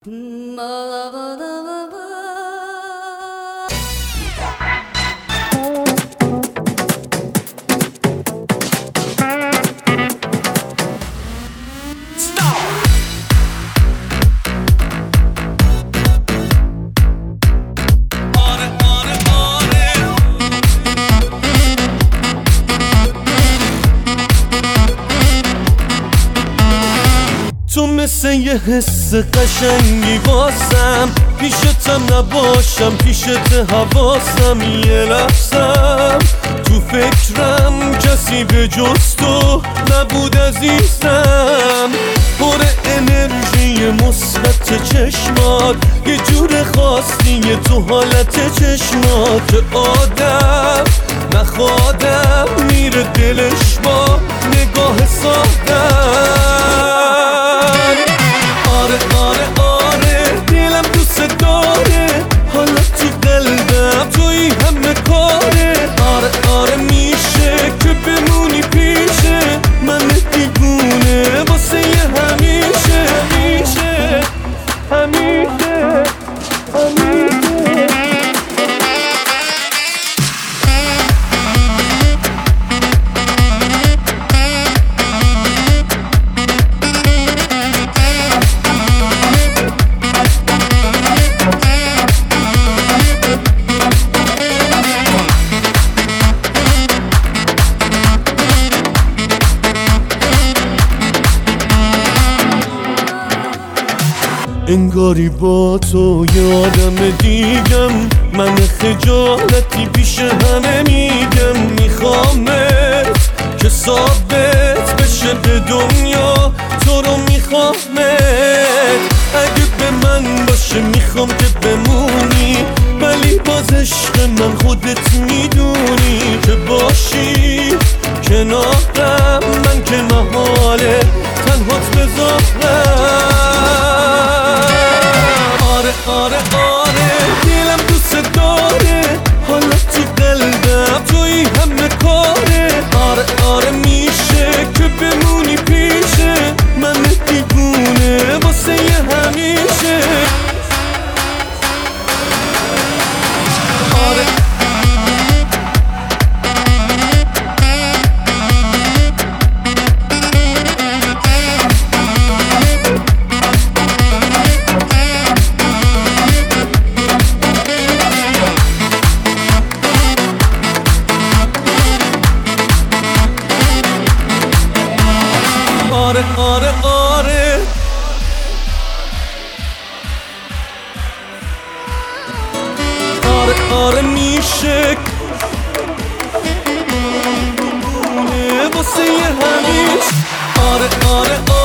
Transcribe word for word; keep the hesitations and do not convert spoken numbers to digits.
تو مثل یه حس قشنگی واسم، پیشتم نباشم پیشت حواسم، یه لحظم تو فکرم کسی به جز تو نبود عزیزم. پر انرژی مثبت چشمات، یه جور خاصیه تو حالت چشمات، که آدم نخوادم میره دلش با نگاه سادم. آره آره آره دلم دوست داره، حالا تو قلبم توی همه کاره. آره آره میشه که بمونی پیشه من دیوونه واسه یه همیشه همیشه همیشه همیشه. انگاری با تو یادم دیگم، من خجالتی پیش همه میگم. میخوامت که ثابت بشه به دنیا تو رو میخوامت. اگه به من باشه میخوام که بمونی، ولی باز عشق من خودت میدونی که باشی کنارم، من که محاله تنهات بذارم. آره آره آره دلم دوست داره، حالا تو قلبم توی همه کاره. آره آره میشه که بمونی پیشه من دیوونه واسه یه همیشه. آره آره آره آره آره آره میشه واسه یه همیشه. آره آره